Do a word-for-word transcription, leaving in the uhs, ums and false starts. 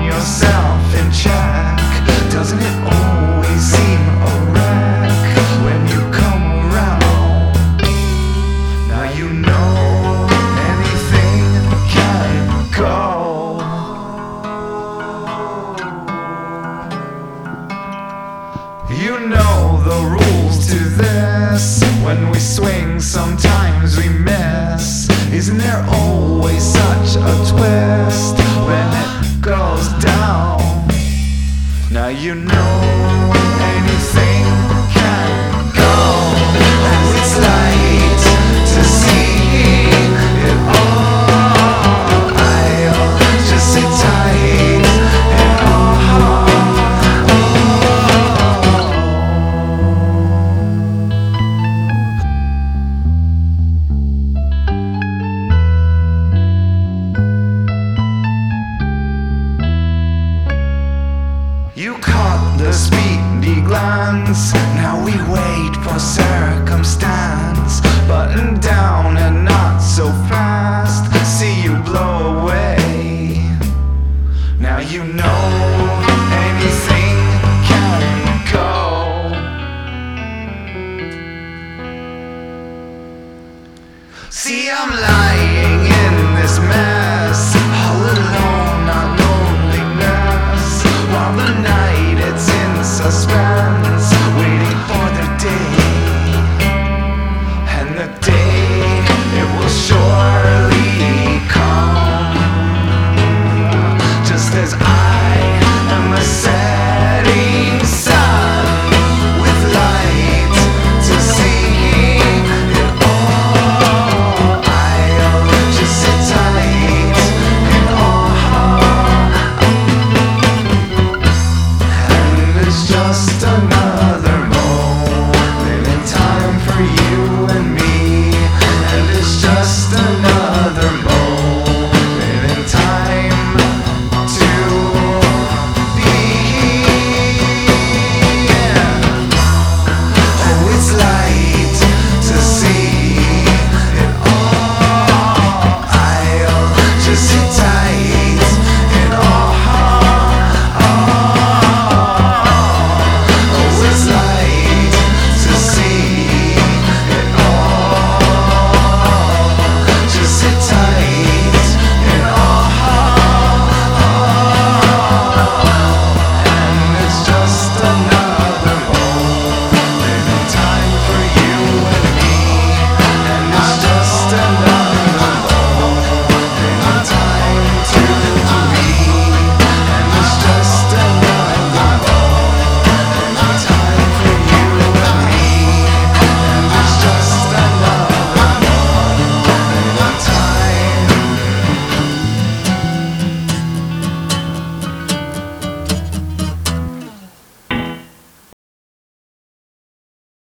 yourself in check. Doesn't it always seem a wreck when you come around? Now you know anything can go. You know the rules to this. When we swing, sometimes we miss. Isn't there always such a twist when it goes down? Now you know anything can go. Oh, it's light to see it all. I'll just sit tight and all. You caught the speedy glance. Now we wait for circumstance. Button down and not so fast. See you blow away. Now you know anything can go. See, I'm lying.